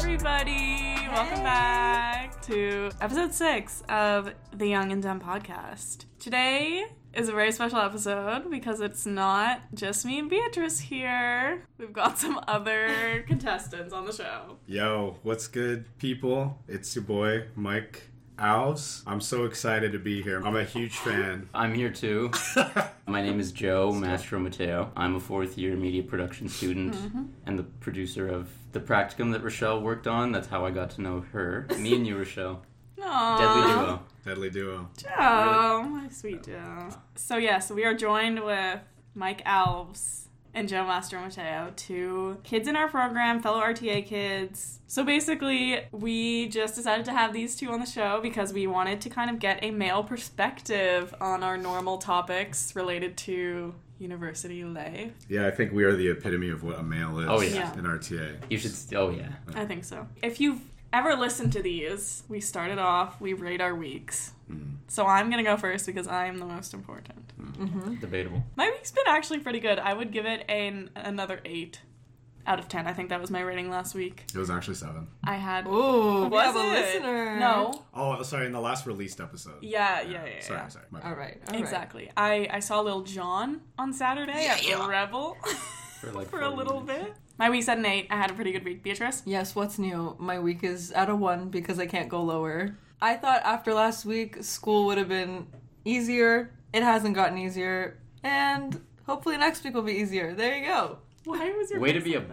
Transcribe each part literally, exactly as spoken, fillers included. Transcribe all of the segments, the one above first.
everybody! Hey. Welcome back to episode six of the Young and Dumb podcast. Today is a very special episode because it's not just me and Beatrice here. We've got some other contestants on the show. Yo, what's good, people? It's your boy, Mike Alves. I'm so excited to be here. I'm a huge fan. I'm here too. My name is Joe Mastro Mateo. I'm a fourth year media production student mm-hmm. and the producer of the practicum that Rochelle worked on. That's how I got to know her. Me and you, Rochelle. Aww. Deadly duo. Deadly duo. Joe, my sweet Joe. So yes, we are joined with Mike Alves and Joe Mastro Mateo, two kids in our program, fellow R T A kids. So basically, we just decided to have these two on the show because we wanted to kind of get a male perspective on our normal topics related to university life. Yeah, I think we are the epitome of what a male is oh, yeah. in R T A. You should, oh yeah. I think so. If you've ever listened to these, we started off, we rate our weeks. Mm. So I'm going to go first because I'm the most important. Mm-hmm. Debatable. My week's been actually pretty good. I would give it an, another eight out of ten. I think that was my rating last week. It was actually seven. I had... Ooh, we have it? a listener. No. Oh, sorry, in the last released episode. Yeah, yeah, yeah. yeah sorry, yeah. sorry. All right, all exactly. Right. I, I saw Lil Jon on Saturday yeah, at yeah. the Rebel for, like for a little minutes. bit. My week's at an eight. I had a pretty good week. Beatrice? Yes, what's new? My week is at a one because I can't go lower. I thought after last week, school would have been easier. It hasn't gotten easier. And hopefully next week will be easier. There you go. Why was your way to be a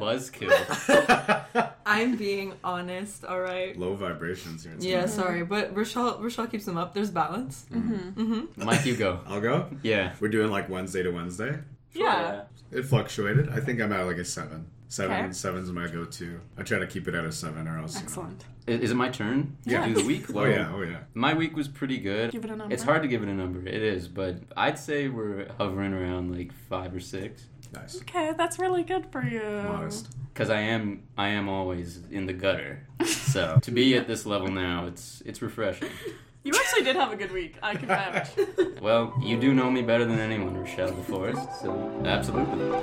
buzzkill? I'm being honest, all right? Low vibrations here. Yeah, mm-hmm. sorry, but Rochelle, Rochelle keeps them up. There's balance. Mm-hmm. Mm-hmm. Mike, you go. I'll go? Yeah. We're doing like Wednesday to Wednesday? Sure. Yeah. It fluctuated. I think I'm at like a seven. Seven, okay. Seven's my go-to. I try to keep it at a seven or else. Excellent. You know. Is it my turn yeah. to do the week? Well, oh yeah, oh yeah. My week was pretty good. Give it a number. It's hard to give it a number. It is, but I'd say we're hovering around like five or six. Nice. Okay, that's really good for you. Modest. Because I am, I am always in the gutter. So to be at this level now, it's it's refreshing. You actually did have a good week. I can vouch. Well, you do know me better than anyone, Rochelle DeForest. So absolutely.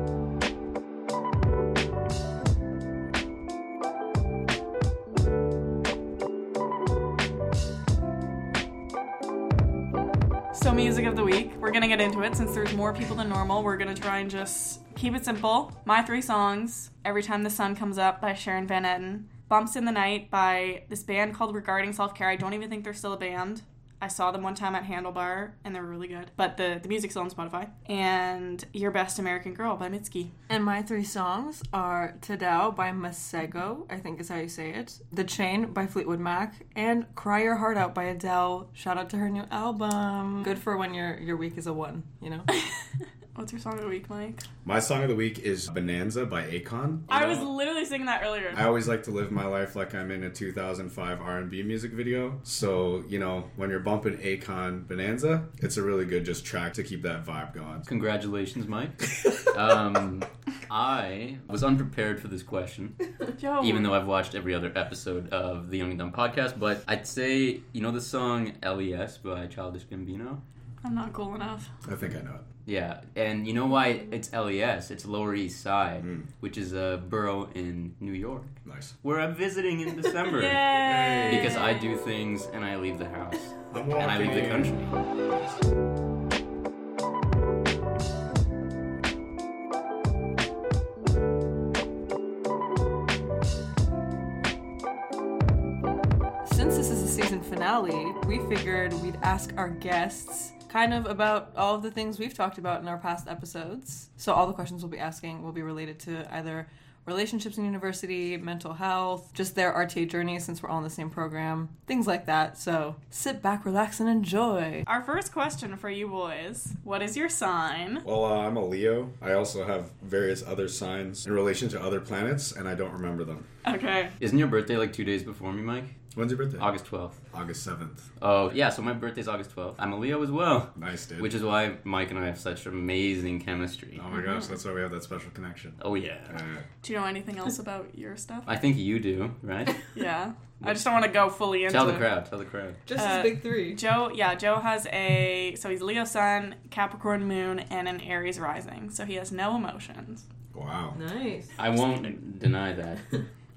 So music of the week. We're going to get into it. Since there's more people than normal, we're going to try and just keep it simple. My three songs, Every Time the Sun Comes Up by Sharon Van Etten, Bumps in the Night by this band called Regarding Self-Care. I don't even think they're still a band. I saw them one time at Handlebar, and they were really good. But the, the music's still on Spotify. And Your Best American Girl by Mitski. And my three songs are Tadao by Masego, I think is how you say it, The Chain by Fleetwood Mac, and Cry Your Heart Out by Adele. Shout out to her new album. Good for when your, your week is a one, you know? What's your song of the week, Mike? My song of the week is Bonanza by Akon. I know, was literally singing that earlier. I always like to live my life like I'm in a two thousand five R and B music video. So, you know, when you're bumping Akon Bonanza, it's a really good just track to keep that vibe going. Congratulations, Mike. um, I was unprepared for this question, Joe. Even though I've watched every other episode of the Young and Dumb podcast. But I'd say, you know the song L E S by Childish Gambino? I'm not cool enough. I think I know it. Yeah, and you know why it's L E S? It's Lower East Side, mm. which is a borough in New York. Nice. Where I'm visiting in December. Yay! Because I do things and I leave the house. I'm and I leave the country. Since this is a season finale, we figured we'd ask our guests kind of about all of the things we've talked about in our past episodes. So all the questions we'll be asking will be related to either relationships in university, mental health, just their R T A journey since we're all in the same program, things like that. So sit back, relax, and enjoy. Our first question for you boys, what is your sign? Well, uh, I'm a Leo. I also have various other signs in relation to other planets, and I don't remember them. Okay. Isn't your birthday like two days before me, Mike? When's your birthday? August twelfth. August seventh. Oh, yeah, so my birthday's August twelfth. I'm a Leo as well. Nice, dude. Which is why Mike and I have such amazing chemistry. Oh my gosh, that's why we have that special connection. Oh, yeah. Uh, do you know anything else about your stuff? I think you do, right? Yeah. I just don't want to go fully into it. Tell the crowd, tell the crowd. Just uh, his big three. Joe, yeah, Joe has a, so he's Leo Sun, Capricorn Moon, and an Aries Rising. So he has no emotions. Wow. Nice. I won't deny that.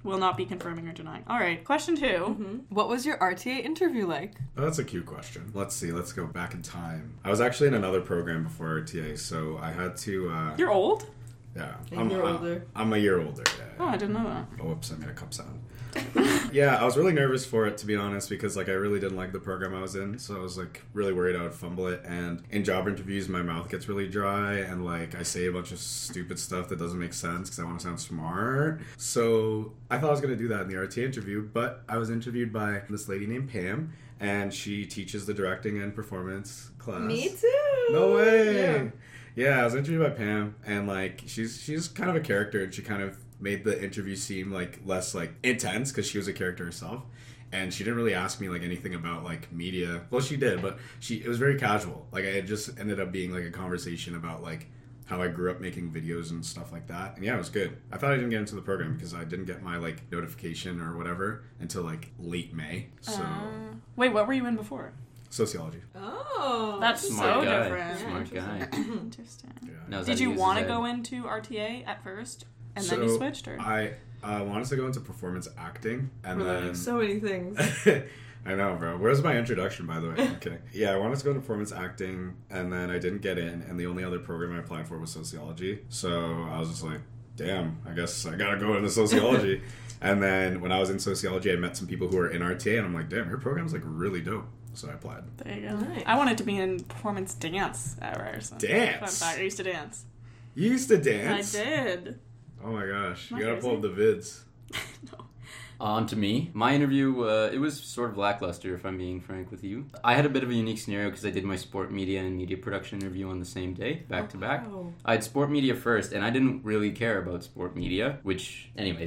Will not be confirming or denying. All right, question two. Mm-hmm. What was your R T A interview like? Oh, that's a cute question. Let's see. Let's go back in time. I was actually in another program before R T A, so I had to... Uh, You're old? Yeah. A I'm, year uh, older. I'm a year older, yeah. Oh, I didn't know that. Oh, whoops, I made a cup sound. Yeah, I was really nervous for it, to be honest, because like I really didn't like the program I was in, so I was like really worried I would fumble it. And in job interviews, my mouth gets really dry, and like I say a bunch of stupid stuff that doesn't make sense because I want to sound smart. So I thought I was going to do that in the R T A interview, but I was interviewed by this lady named Pam, and she teaches the directing and performance class. Me too. No way. Yeah. Yeah, I was interviewed by Pam, and like she's she's kind of a character, and she kind of made the interview seem like less like intense because she was a character herself, and she didn't really ask me like anything about like media. Well, she did, but she it was very casual. Like it just ended up being like a conversation about like how I grew up making videos and stuff like that. And yeah, it was good. I thought I didn't get into the program because I didn't get my like notification or whatever until like late May. So Uh, wait, what were you in before? sociology. Oh. That's Smart so guy. different. Smart guy. Interesting. Yeah. Knows how Did to you use want to his head. go into R T A at first, and So, then you switched, or? I uh, wanted to go into performance acting, and We're then learning so many things. I know, bro. Where's my introduction, by the way? I'm kidding. Yeah, I wanted to go into performance acting, and then I didn't get in, and the only other program I applied for was sociology. So I was just like, damn, I guess I gotta go into sociology. And then when I was in sociology, I met some people who were in R T A, and I'm like, damn, your program's like really dope. So I applied. There you go. Nice. I wanted to be in performance dance at Ryerson. Dance? Fun fact, I used to dance. You used to dance? I did. Oh my gosh. Am You I gotta pull up the vids. No. On to me. My interview, uh, it was sort of lackluster, if I'm being frank with you. I had a bit of a unique scenario because I did my sport media and media production interview on the same day, back to back. Wow. I had sport media first, and I didn't really care about sport media, which, anyways.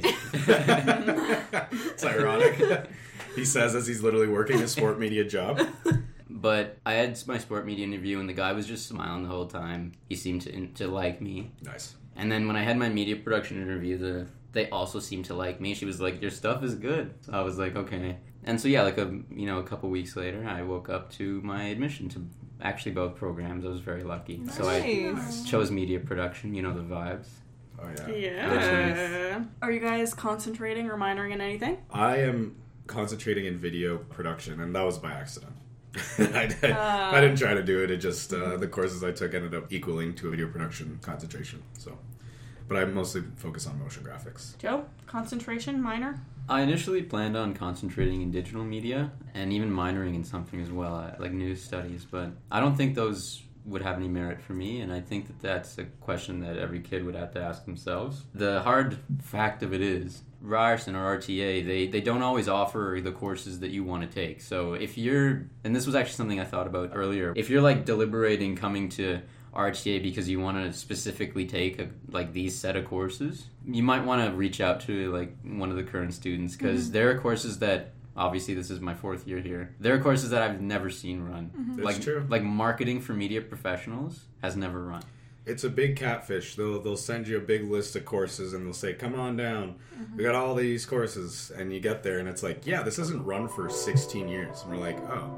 It's ironic. He says as he's literally working a sport media job. But I had my sport media interview, and the guy was just smiling the whole time. He seemed to, to like me. Nice. And then when I had my media production interview, the they also seemed to like me. She was like, "Your stuff is good." So I was like, "Okay." And so yeah, like a you know a couple weeks later, I woke up to my admission to actually both programs. I was very lucky. So I Nice. chose media production. You know the vibes. Oh yeah. Yeah. Are you guys concentrating or minoring in anything? I am concentrating in video production, and that was by accident. I, did, Uh. I didn't try to do it. It just uh, the courses I took ended up equaling to a video production concentration. So, but I mostly focus on motion graphics. Joe, concentration, minor? I initially planned on concentrating in digital media and even minoring in something as well, uh, like news studies. But I don't think those would have any merit for me, and I think that that's a question that every kid would have to ask themselves. The hard fact of it is, Ryerson or R T A, they, they don't always offer the courses that you want to take. So if you're, and this was actually something I thought about earlier, if you're like deliberating coming to R T A because you want to specifically take a, like these set of courses, you might want to reach out to like one of the current students, because mm-hmm. there are courses that, obviously this is my fourth year here, there are courses that I've never seen run. Mm-hmm. That's like, true. Like marketing for media professionals has never run. It's a big catfish. They'll they'll send you a big list of courses, and they'll say, "Come on down. We got all these courses." And you get there, and it's like, "Yeah, this hasn't run for sixteen years." And we're like, "Oh,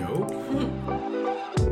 dope."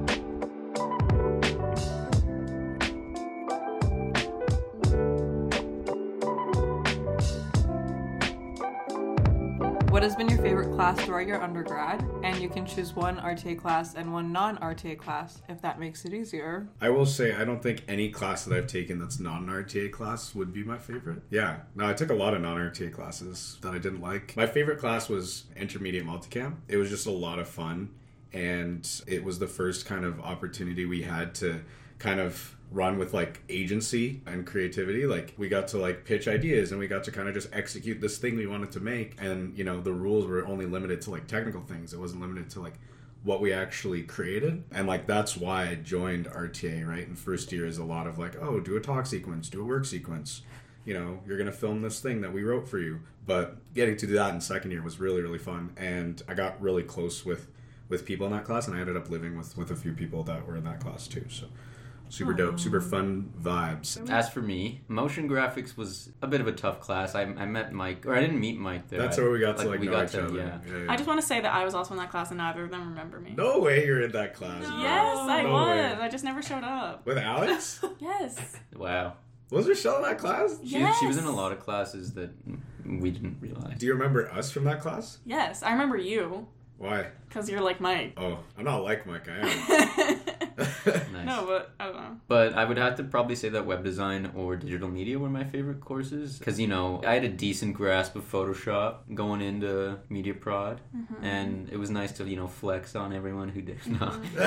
What has been your favorite class throughout your undergrad? And you can choose one R T A class and one non-R T A class, if that makes it easier. I will say, I don't think any class that I've taken that's not an R T A class would be my favorite. Yeah. No, I took a lot of non-R T A classes that I didn't like. My favorite class was Intermediate Multicam. It was just a lot of fun, and it was the first kind of opportunity we had to kind of run with like agency and creativity. Like we got to like pitch ideas, and we got to kind of just execute this thing we wanted to make. And you know, the rules were only limited to like technical things. It wasn't limited to like what we actually created. And like that's why I joined R T A, right? And first year is a lot of like, oh, do a talk sequence, do a work sequence, you know, you're gonna film this thing that we wrote for you. But getting to do that in second year was really, really fun. And I got really close with with people in that class, and I ended up living with with a few people that were in that class too. So super dope, super fun vibes. As for me, motion graphics was a bit of a tough class. I, I met Mike, or I didn't meet Mike there. That's I, where we got to like we know got each to, other. yeah. Yeah, yeah. I just want to say that I was also in that class and neither of them remember me. No way you're in that class. bro. Yes, I No was. way. I just never showed up. With Alex? Yes. Wow. Was Rochelle in that class? She, Yes. she was in a lot of classes that we didn't realize. Do you remember us from that class? Yes, I remember you. Why? Because you're like Mike. Oh, I'm not like Mike, I am. Nice. No, but I don't know. But I would have to probably say that web design or digital media were my favorite courses. Because, you know, I had a decent grasp of Photoshop going into Media Prod. Mm-hmm. And it was nice to, you know, flex on everyone who did. No.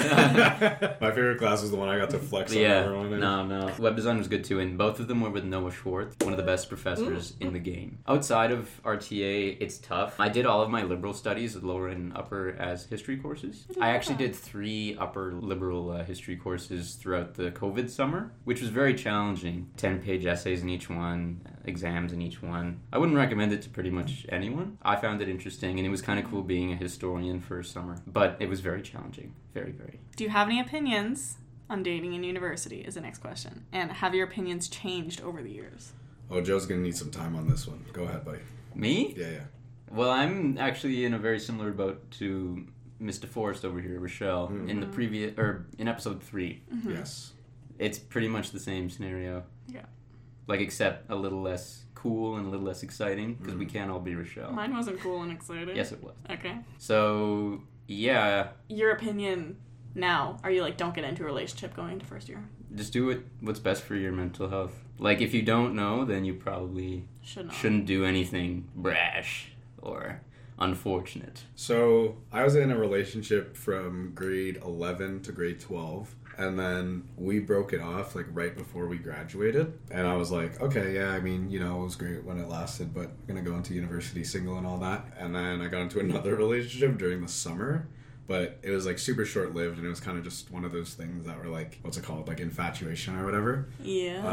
My favorite class was the one I got to flex on Yeah, everyone in. no, no. Web design was good too, and both of them were with Noah Schwartz, one of the best professors in the game. Outside of R T A, it's tough. I did all of my liberal studies, lower and upper, as history courses. I actually did three upper liberal uh, history courses throughout the COVID summer, which was very challenging. ten-page essays in each one, exams in each one. I wouldn't recommend it to pretty much anyone. I found it interesting, and it was kind of cool being a historian for a summer. But it was very challenging. Very, very. Do you have any opinions on dating in university is the next question. And have your opinions changed over the years? Oh, Joe's gonna need some time on this one. Go ahead, buddy. Me? Yeah, yeah. Well, I'm actually in a very similar boat to Miss DeForest over here, Rochelle, Mm-hmm. in the previous, or in episode three. Mm-hmm. Yes. It's pretty much the same scenario. Yeah. Like, except a little less cool and a little less exciting, because we can't all be Rochelle. Mine wasn't cool and exciting. Yes, it was. Okay. So, yeah, Your opinion now, are you like, don't get into a relationship going into first year? just do it, what's best for your mental health. Like, if you don't know, then you probably Should not. shouldn't do anything brash or unfortunate. So I was in a relationship from grade eleven to grade twelve. And then we broke it off like right before we graduated. And I was like, okay, yeah, I mean, you know, it was great when it lasted, but I'm going to go into university single and all that. And then I got into another relationship during the summer. But it was like super short lived, and it was kind of just one of those things that were like, what's it called? Like infatuation or whatever. Yeah.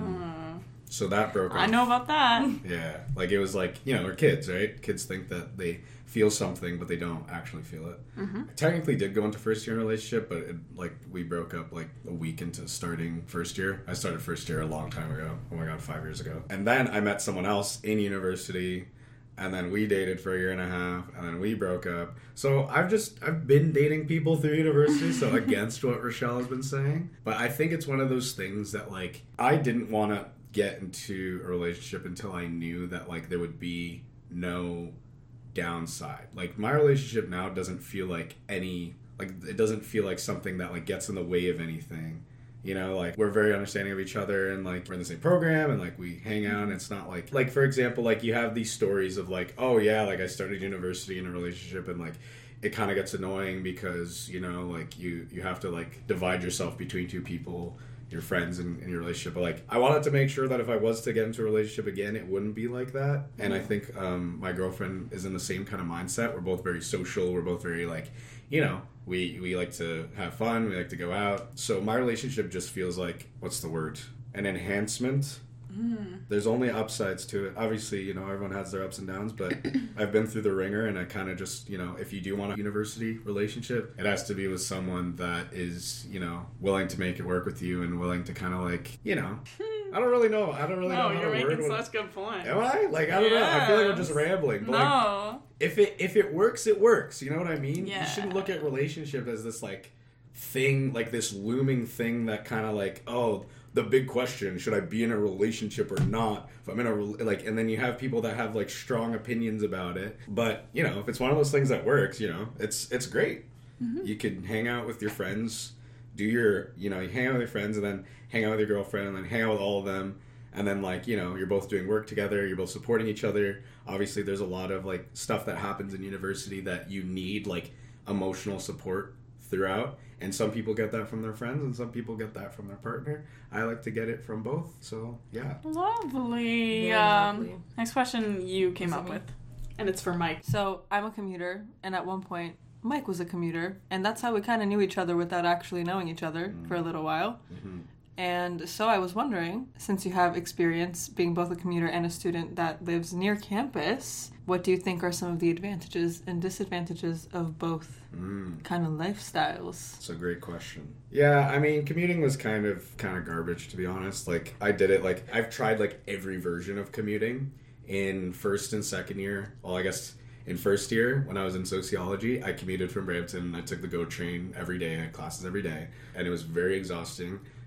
Um, So that broke off. I know about that. Yeah. Like it was like, you know, we're kids, right? Kids think that they feel something, but they don't actually feel it. Mm-hmm. I technically did go into first year relationship, but it, like we broke up like a week into starting first year. I started first year a long time ago. Oh my God, five years ago. And then I met someone else in university. And then we dated for a year and a half, and then we broke up. So I've just, I've been dating people through university, so against what Rochelle has been saying. But I think it's one of those things that, like, I didn't want to get into a relationship until I knew that, like, there would be no downside. Like, my relationship now doesn't feel like any, like, it doesn't feel like something that, like, gets in the way of anything. You know, like, we're very understanding of each other, and, like, we're in the same program, and, like, we hang out, and it's not like, like, for example, like, you have these stories of, like, oh, yeah, like, I started university in a relationship, and, like, it kind of gets annoying because, you know, like, you, you have to, like, divide yourself between two people, your friends and, and your relationship. But, like, I wanted to make sure that if I was to get into a relationship again, it wouldn't be like that. And I think um, my girlfriend is in the same kind of mindset. We're both very social. We're both very, like, you know, we, we like to have fun. We like to go out. So my relationship just feels like, what's the word? An enhancement. Mm. There's only upsides to it. Obviously, you know, everyone has their ups and downs, but I've been through the ringer, and I kind of just, you know, if you do want a university relationship, it has to be with someone that is, you know, willing to make it work with you and willing to kind of like, you know, I don't really know. I don't really No, know how you're to making word what such good points. Am I? Like, I don't know. I feel like I'm just Yes. rambling. But like, No. if it if it works, it works. You know what I mean? Yeah. You shouldn't look at relationship as this like thing, like this looming thing that kind of like, oh, the big question, should I be in a relationship or not? If I'm in a rel- like, and then you have people that have like strong opinions about it. But you know, if it's one of those things that works, you know, it's it's great. Mm-hmm. You could hang out with your friends, do your, you know, you hang out with your friends, and then hang out with your girlfriend, and then hang out with all of them. And then, like, you know, you're both doing work together, you're both supporting each other. Obviously, there's a lot of, like, stuff that happens in university that you need, like, emotional support throughout. And some people get that from their friends, and some people get that from their partner. I like to get it from both, so, yeah. Lovely. Very Um, lovely. Next question you came Is it up me? with. And it's for Mike. So I'm a commuter, and at one point, Mike was a commuter, and that's how we kind of knew each other without actually knowing each other for a little while. Mm-hmm. And so I was wondering, since you have experience being both a commuter and a student that lives near campus, what do you think are some of the advantages and disadvantages of both Mm. kind of lifestyles? That's a great question. Yeah, I mean, commuting was kind of kind of garbage, to be honest. Like, I did it, like, I've tried, like, every version of commuting in first and second year. Well, I guess in first year, when I was in sociology, I commuted from Brampton, and I took the GO train every day. I had classes every day, and it was very exhausting.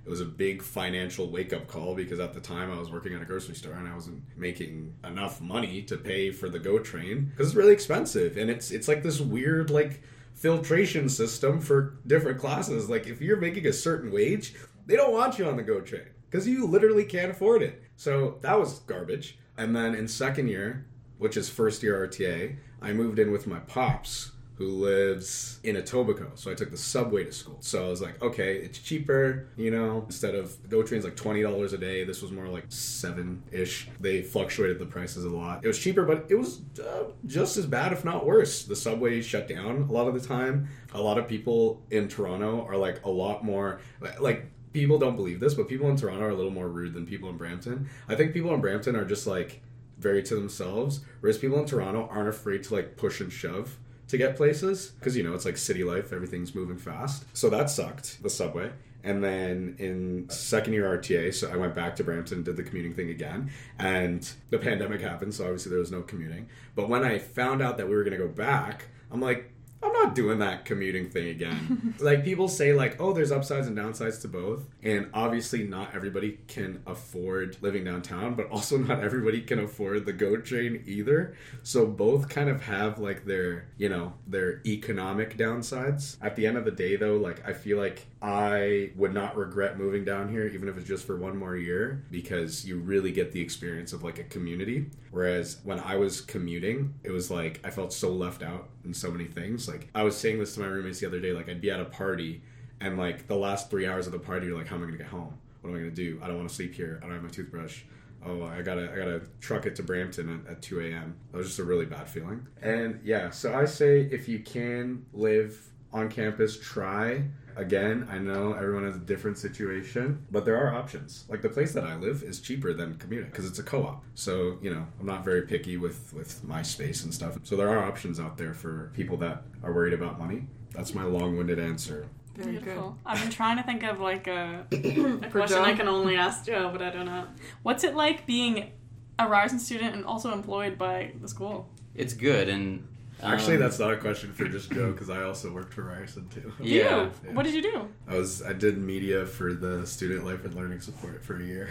it was a big financial wake-up call because at the time I was working at a grocery store and I wasn't making enough money to pay for the GO train because it's really expensive, and it's it's like this weird like filtration system for different classes. Like if you're making a certain wage, they don't want you on the GO train because you literally can't afford it. So that was garbage. And then in second year, which is first year R T A, I moved in with my pops, who lives in Etobicoke. So I took the subway to school. So I was like, okay, it's cheaper, you know, instead of GO trains like twenty dollars a day, this was more like seven-ish. They fluctuated the prices a lot. It was cheaper, but it was uh, just as bad, if not worse. The subway shut down a lot of the time. A lot of people in Toronto are like a lot more, like, people don't believe this, but people in Toronto are a little more rude than people in Brampton. I think people in Brampton are just like very to themselves, whereas people in Toronto aren't afraid to like push and shove to get places because, you know, it's like city life, everything's moving fast. So that sucked, the subway. And then in second year R T A, so I went back to Brampton, did the commuting thing again, and the pandemic happened, so obviously there was no commuting. But when I found out that we were going to go back, I'm like, I'm not doing that commuting thing again. Like, people say, like, oh, there's upsides and downsides to both. And obviously not everybody can afford living downtown, but also not everybody can afford the GO train either. So both kind of have, like, their, you know, their economic downsides. At the end of the day, though, like, I feel like I would not regret moving down here, even if it's just for one more year, because you really get the experience of, like, a community. Whereas when I was commuting, it was like, I felt so left out in so many things. Like, I was saying this to my roommates the other day, like, I'd be at a party, and, like, the last three hours of the party, you're like, how am I going to get home? What am I going to do? I don't want to sleep here. I don't have my toothbrush. Oh, I gotta, I gotta truck it to Brampton at, at two a.m. That was just a really bad feeling. And, yeah, so I say if you can live on campus, try. Again, I know everyone has a different situation, but there are options. Like, the place that I live is cheaper than commuting because it's a co-op. So, you know, I'm not very picky with, with my space and stuff. So there are options out there for people that are worried about money. That's my long-winded answer. Very Beautiful. good. I've been trying to think of like a, a question Joe? I can only ask Joe, but I don't know. What's it like being a Ryerson student and also employed by the school? It's good, and um, Actually, that's not a question for just Joe, because I also worked for Ryerson, too. Yeah. You? Yeah. What did you do? I was I did media for the Student Life and Learning Support for a year.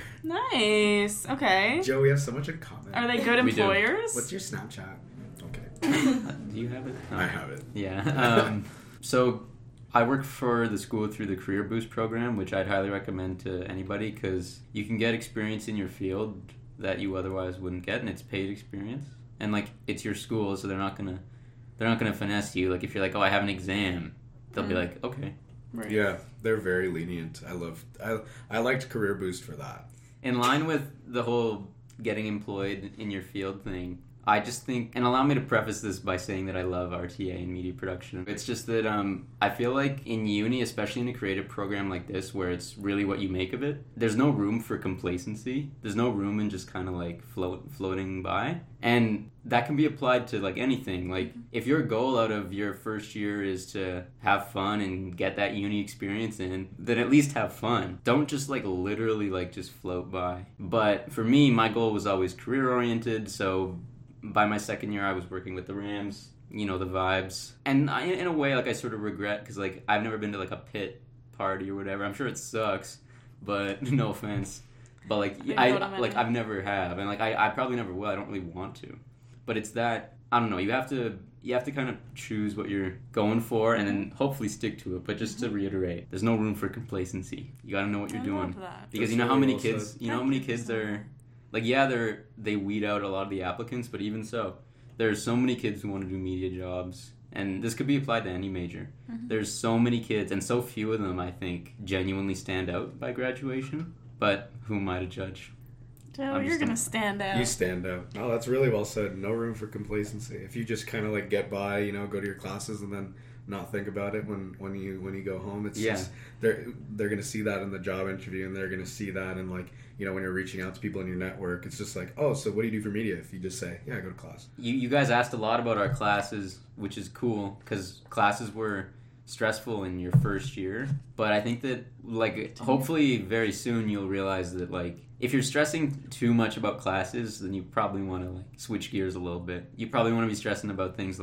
Nice. Okay. Joe, we have so much in common. Are they good We do. employers? What's your Snapchat? Okay. Uh, do you have it? No. I have it. Yeah. Um, so I work for the school through the Career Boost program, which I'd highly recommend to anybody because you can get experience in your field that you otherwise wouldn't get, and it's paid experience. And like, it's your school, so they're not gonna they're not gonna finesse you. Like, if you're like, oh, I have an exam, they'll be Mm. like, okay. Right. Yeah, they're very lenient. I love. I I liked Career Boost for that. In line with the whole getting employed in your field thing, I just think, and allow me to preface this by saying that I love R T A and media production. It's just that um, I feel like in uni, especially in a creative program like this, where it's really what you make of it, there's no room for complacency. There's no room in just kind of like float, floating by. And that can be applied to like anything. Like, if your goal out of your first year is to have fun and get that uni experience in, then at least have fun. Don't just like literally like just float by. But for me, my goal was always career oriented, so by my second year, I was working with the Rams, you know, the vibes. And I, in a way, like, I sort of regret, because, like, I've never been to, like, a pit party or whatever. I'm sure it sucks, but no offense. But, like, I I, know what I meant. like I've never have. And, like, I, I probably never will. I don't really want to. But it's that, I don't know, you have to... You have to kind of choose what you're going for and then hopefully stick to it. But just to reiterate, there's no room for complacency. You gotta know what you're I doing. love that. Because That's you know how really many well kids, said. you know how many kids are... Like, yeah, they're they weed out a lot of the applicants, but even so, there's so many kids who want to do media jobs, and this could be applied to any major. Mm-hmm. There's so many kids, and so few of them, I think, genuinely stand out by graduation. But who am I to judge? Joe, I'm you're just gonna gonna- stand out. You stand out. Oh, that's really well said. No room for complacency. If you just kind of like get by, you know, go to your classes and then not think about it when, when you when you go home, it's Yeah. just they're they're gonna see that in the job interview, and they're gonna see that in, like, you know, when you're reaching out to people in your network. It's just like, oh, so what do you do for media? If you just say, yeah, I go to class. You you guys asked a lot about our classes, which is cool because classes were stressful in your first year. But I think that, like, hopefully very soon you'll realize that, like, if you're stressing too much about classes, then you probably want to, like, switch gears a little bit. You probably want to be stressing about things like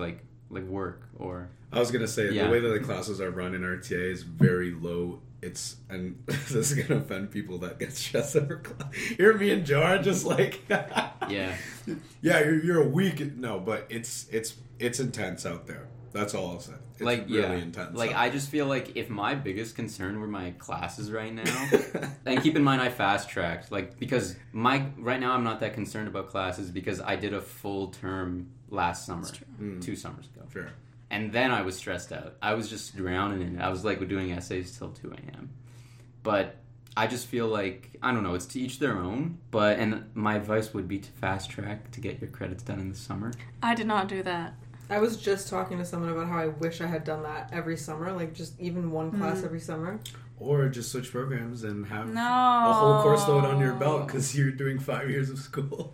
like work or... I was gonna say Yeah. the way that the classes are run in R T A is very low. It's and this is gonna offend people that get stressed over class. Here, me and Joe are just like, Yeah. yeah, you're, you're a week. No, but it's it's it's intense out there. That's all I'll say. It's like really yeah, intense. like out I just feel like if my biggest concern were my classes right now, and keep in mind I fast tracked, like because my right now I'm not that concerned about classes because I did a full term last summer, Mm. two summers ago, Sure. and then I was stressed out. I was just drowning in it. I was like doing essays till two a.m. But I just feel like I don't know. It's to each their own. But and my advice would be to fast track to get your credits done in the summer. I did not do that. I was just talking to someone about how I wish I had done that every summer, like just even one class Mm. every summer. Or just switch programs and have No. a whole course load on your belt because you're doing five years of school.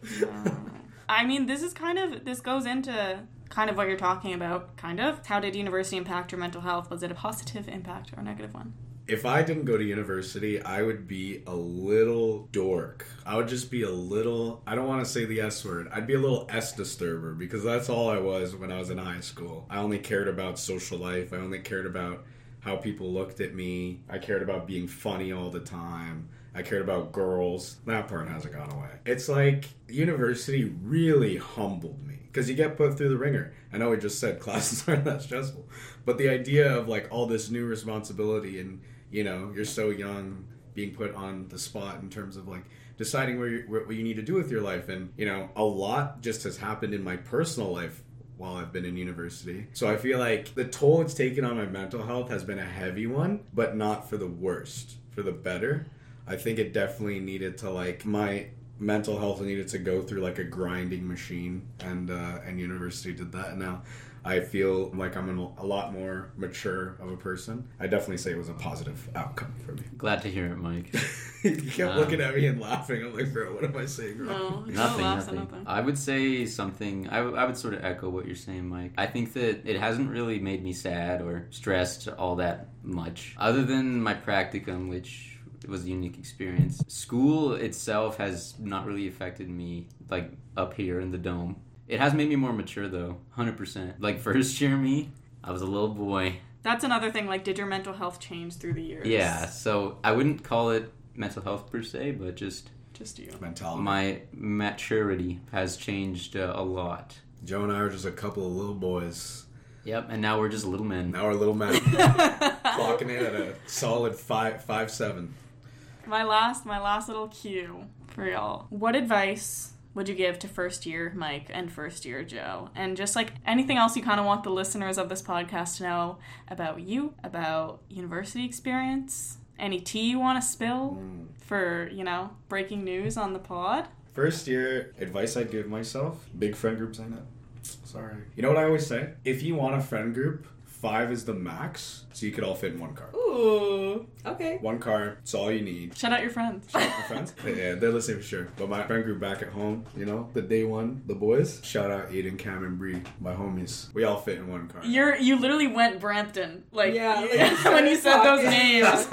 I mean, this is kind of, this goes into kind of what you're talking about, kind of. How did university impact your mental health? Was it a positive impact or a negative one? If I didn't go to university, I would be a little dork. I would just be a little, I don't want to say the S word, I'd be a little S disturber because that's all I was when I was in high school. I only cared about social life. I only cared about how people looked at me. I cared about being funny all the time. I cared about girls. That part hasn't gone away. It's like university really humbled me because you get put through the ringer. I know we just said classes aren't that stressful, but the idea of like all this new responsibility and, you know, you're so young being put on the spot in terms of like deciding where you, what you need to do with your life. And, you know, a lot just has happened in my personal life while I've been in university. So I feel like the toll it's taken on my mental health has been a heavy one, but not for the worst, for the better. I think it definitely needed to like, my mental health needed to go through like a grinding machine, and uh, and university did that. And now I feel like I'm an, a lot more mature of a person. I definitely say it was a positive outcome for me. Glad to hear it, Mike. You kept Um, looking at me and laughing. I'm like, bro, what am I saying wrong? No, Nothing, no laughs at nothing. nothing. I would say something, I, w- I would sort of echo what you're saying, Mike. I think that it hasn't really made me sad or stressed all that much, other than my practicum, which was a unique experience. School itself has not really affected me, like, up here in the dome. It has made me more mature, though, one hundred percent. Like, first year me, I was a little boy. That's another thing, like, did your mental health change through the years? Yeah, so I wouldn't call it mental health per se, but just Just you. Mentality. my maturity has changed uh, a lot. Joe and I are just a couple of little boys. Yep, and now we're just little men. Now we're little men. Clocking in at a solid five, five, seven. My last, my last little cue for y'all. What advice would you give to first year Mike and first year Joe? And just like anything else you kind of want the listeners of this podcast to know about you, about university experience, any tea you want to spill Mm. for, you know, breaking news on the pod? First year advice I'd give myself, big friend groups I know. Sorry. You know what I always say? If you want a friend group, five is the max, so you could all fit in one car. Ooh, okay. One car, it's all you need. Shout out your friends. Shout out my friends. Yeah, they're listening for sure. But my friend group back at home, you know, the day one, the boys. Shout out Aiden, Cam, and Bree, my homies. We all fit in one car. You're you literally went Brampton, like Yeah, you- like, when you said those fuck. names.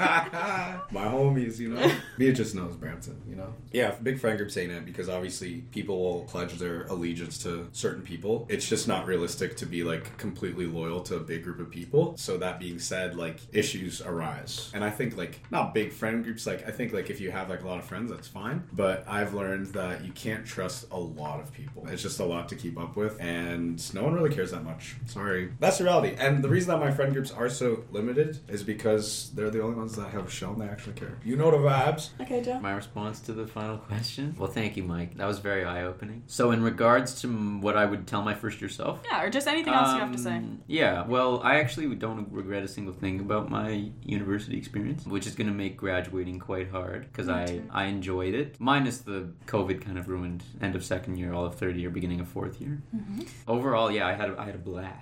My homies, you know. Mia just knows Brampton, you know. Yeah, big friend group saying that because obviously people will pledge their allegiance to certain people. It's just not realistic to be like completely loyal to a big group of people. So that being said, like issues arise. And I think like not big friend groups, like I think like if you have like a lot of friends, that's fine. But I've learned that you can't trust a lot of people. It's just a lot to keep up with and no one really cares that much. Sorry. That's the reality. And the reason that my friend groups are so limited is because they're the only ones that have shown they actually care. You know the vibes. Okay, Joe. My response to the final question? Well, thank you, Mike. That was very eye-opening. So in regards to m- what I would tell my first year self? Yeah, or just anything else you have to say. Um, Yeah, well, I actually don't regret a single thing about my university experience, which is going to make graduating quite hard because Me I, too. I enjoyed it. Minus the COVID kind of ruined end of second year, all of third year, beginning of fourth year. Mm-hmm. Overall, yeah, I had a, I had a blast.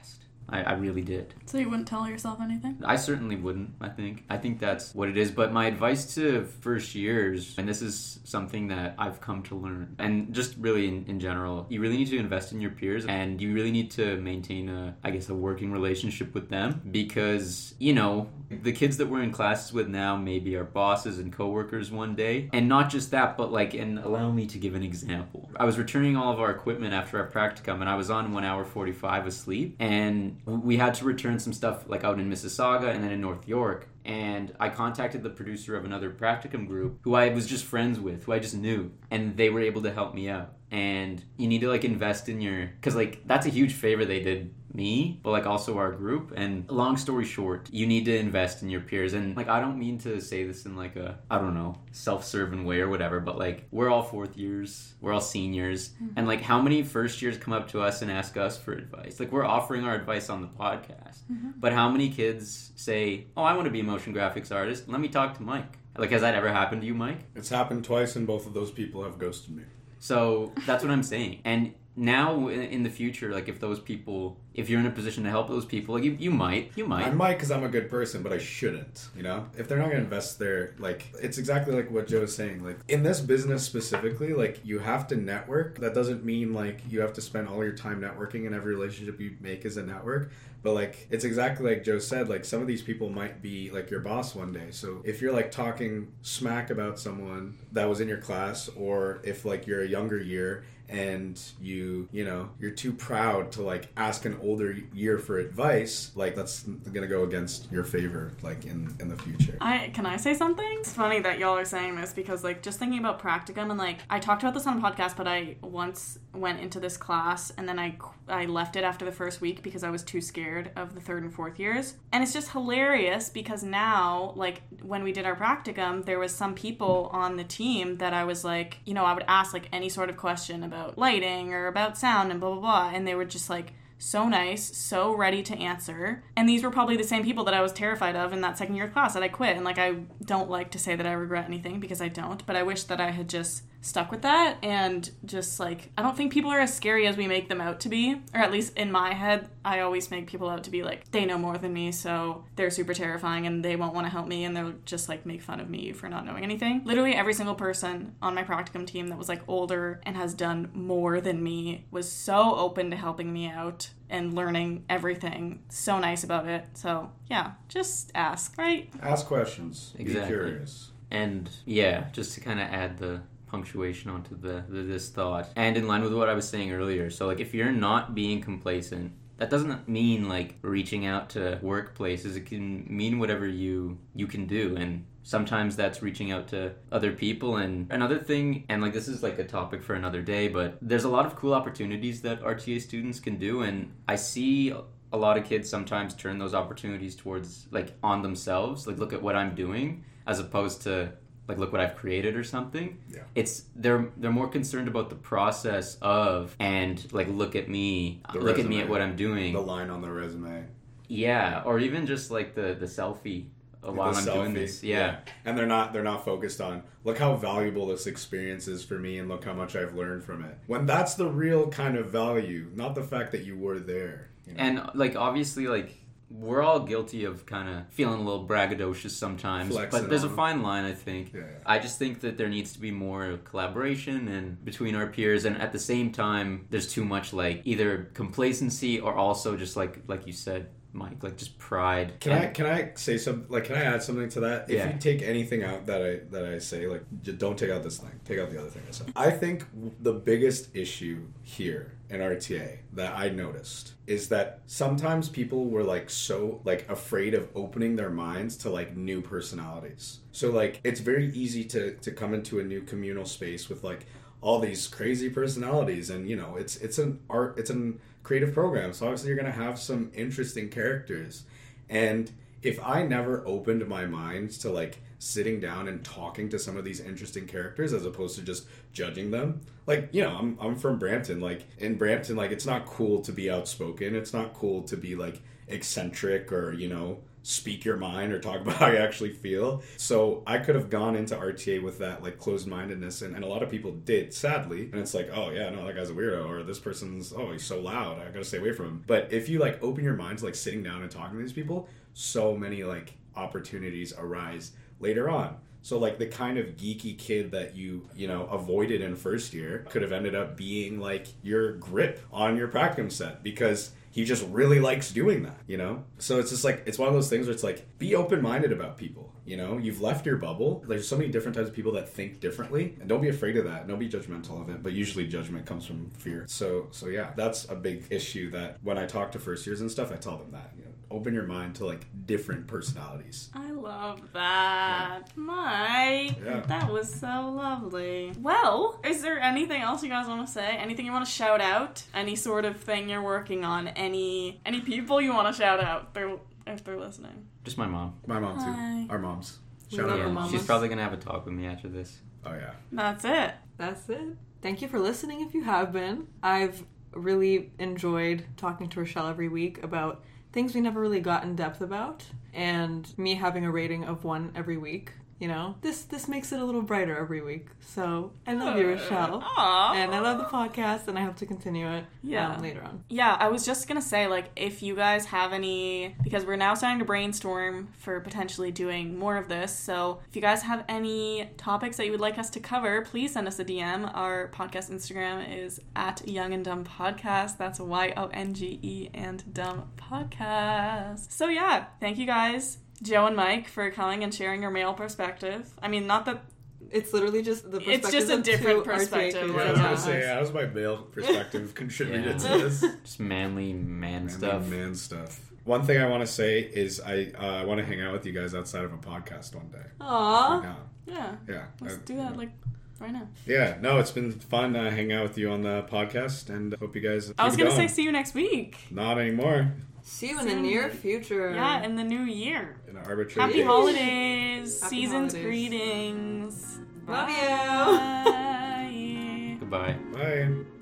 I, I really did. So you wouldn't tell yourself anything? I certainly wouldn't, I think. I think that's what it is. But my advice to first years, and this is something that I've come to learn, and just really in, in general, you really need to invest in your peers, and you really need to maintain a, I guess, a working relationship with them, because, you know, the kids that we're in classes with now maybe are bosses and coworkers one day. And not just that, but like, and allow me to give an example. I was returning all of our equipment after our practicum, and I was on one hour forty-five asleep, and we had to return some stuff like out in Mississauga and then in North York. And I contacted the producer of another practicum group who I was just friends with, who I just knew, and they were able to help me out. And you need to like invest in your, because like that's a huge favor they did me, but like also our group. And long story short, you need to invest in your peers. And like, I don't mean to say this in like a, I don't know, self-serving way or whatever, but like, we're all fourth years, we're all seniors. Mm-hmm. And like, how many first years come up to us and ask us for advice? Like, we're offering our advice on the podcast, mm-hmm. but how many kids say, oh, I want to be a motion graphics artist, let me talk to Mike? Like, has that ever happened to you, Mike? It's happened twice, and both of those people have ghosted me. So that's what I'm saying. And now in the future, like if those people, if you're in a position to help those people, like you, you might, you might. I might because I'm a good person, but I shouldn't, you know? If they're not going to invest their, like, it's exactly like what Joe is saying. Like, in this business specifically, like, you have to network. That doesn't mean, like, you have to spend all your time networking, and every relationship you make is a network. But, like, it's exactly like Joe said, like, some of these people might be, like, your boss one day. So if you're, like, talking smack about someone that was in your class, or if, like, you're a younger year and you, you know, you're too proud to, like, ask an older year for advice, like, that's gonna go against your favor, like, in, in the future. I Can I say something? It's funny that y'all are saying this, because, like, just thinking about practicum, and, like, I talked about this on a podcast, but I once went into this class, and then I, I left it after the first week because I was too scared of the third and fourth years. And it's just hilarious, because now, like, when we did our practicum, there was some people on the team that I was, like, you know, I would ask, like, any sort of question about lighting or about sound and blah, blah, blah, and they were just, like, so nice, so ready to answer. And these were probably the same people that I was terrified of in that second year class that I quit. And, like, I don't like to say that I regret anything, because I don't, but I wish that I had just stuck with that, and just, like, I don't think people are as scary as we make them out to be, or at least in my head, I always make people out to be, like, they know more than me, so they're super terrifying, and they won't want to help me, and they'll just, like, make fun of me for not knowing anything. Literally every single person on my practicum team that was, like, older and has done more than me was so open to helping me out and learning everything, so nice about it. So yeah, just ask, right? Ask questions. Exactly. Be curious. And yeah, just to kind of add the punctuation onto the, the this thought, and in line with what I was saying earlier, so like if you're not being complacent, that doesn't mean like reaching out to workplaces. It can mean whatever you you can do, and sometimes that's reaching out to other people. And another thing, and like this is like a topic for another day, but there's a lot of cool opportunities that R T A students can do, and I see a lot of kids sometimes turn those opportunities towards like on themselves, like look at what I'm doing, as opposed to like look what I've created or something. Yeah. It's they're they're more concerned about the process of, and like look at me, The look resume, at me at what I'm doing. The line on the resume. Yeah, or even just like the the selfie while The I'm selfie. doing this. Yeah. yeah. And they're not they're not focused on look how valuable this experience is for me, and look how much I've learned from it. When that's the real kind of value, not the fact that you were there. You know? And like obviously like we're all guilty of kind of feeling a little braggadocious sometimes, Flexing but there's on a fine line, I think. Yeah, yeah. I just think that there needs to be more collaboration and between our peers, and at the same time, there's too much like either complacency or also just like like you said, Mike, like just pride. Can and, I can I say something? Like, can I add something to that? If Yeah. you take anything out that I that I say, like, j- don't take out this thing. Take out the other thing I said. I think the biggest issue here in R T A that I noticed is that sometimes people were like so like afraid of opening their minds to like new personalities. So like it's very easy to to come into a new communal space with like all these crazy personalities, and you know it's it's an art it's an creative program, so obviously you're gonna have some interesting characters. And if I never opened my mind to like sitting down and talking to some of these interesting characters as opposed to just judging them, like, you know, I'm I'm from Brampton. Like in Brampton, like it's not cool to be outspoken. It's not cool to be like eccentric or, you know, speak your mind or talk about how you actually feel. So I could have gone into R T A with that like closed-mindedness, and, and a lot of people did, sadly. And it's like, oh yeah, no, that guy's a weirdo, or this person's, oh, he's so loud, I gotta stay away from him. But if you like open your mind to like sitting down and talking to these people, so many like opportunities arise later on. So like the kind of geeky kid that you, you know, avoided in first year could have ended up being like your grip on your practicum set because he just really likes doing that, you know? So it's just like, it's one of those things where it's like, be open-minded about people, you know? You've left your bubble. There's so many different types of people that think differently, and don't be afraid of that. Don't be judgmental of it, but usually judgment comes from fear. So, so yeah, that's a big issue that when I talk to first years and stuff, I tell them that, you know, open your mind to like different personalities. I love that. Yeah. Mike, yeah. That was so lovely. Well, is there anything else you guys want to say? Anything you want to shout out? Any sort of thing you're working on? Any any people you want to shout out they're, if they're listening? Just my mom. My mom too. Hi. Our moms. Shout out yeah, our moms. She's probably going to have a talk with me after this. Oh yeah. That's it. That's it. Thank you for listening if you have been. I've really enjoyed talking to Rochelle every week about things we never really got in depth about, and me having a rating of one every week. You know, this this makes it a little brighter every week. So I love you, Rochelle. Aww. And I love the podcast, and I hope to continue it yeah. um, later on. Yeah, I was just going to say, like, if you guys have any, because we're now starting to brainstorm for potentially doing more of this, so if you guys have any topics that you would like us to cover, please send us a D M. Our podcast Instagram is at Young and Dumb Podcast. That's Y O N G E and Dumb Podcast. So yeah, thank you guys, Joe and Mike, for coming and sharing your male perspective. I mean, not that... It's literally just the perspective. It's just a different perspective. Yeah, I was going to say, how does my male perspective contributed yeah. to this? Just manly man manly stuff. man stuff. One thing I want to say is I uh, I want to hang out with you guys outside of a podcast one day. Aww. Yeah. Yeah. Yeah. Let's I, do that, like, right now. Yeah. No, it's been fun uh, hanging out with you on the podcast, and hope you guys I was going to say see you next week. Not anymore. See you in the near future. Yeah, in the new year. In an arbitrary Happy date. holidays. Happy Season's holidays. greetings. Love Bye. you. Goodbye. Bye.